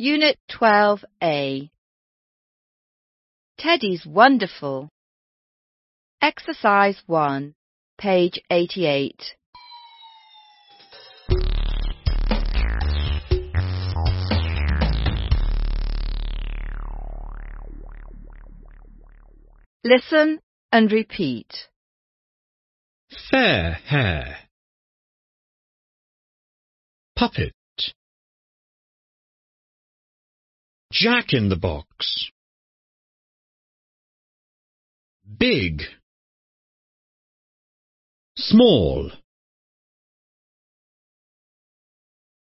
Unit 12A. Teddy's wonderful. Exercise 1, page 88. Listen and repeat. Fair hair. Puppet. Jack in the box. Big. Small.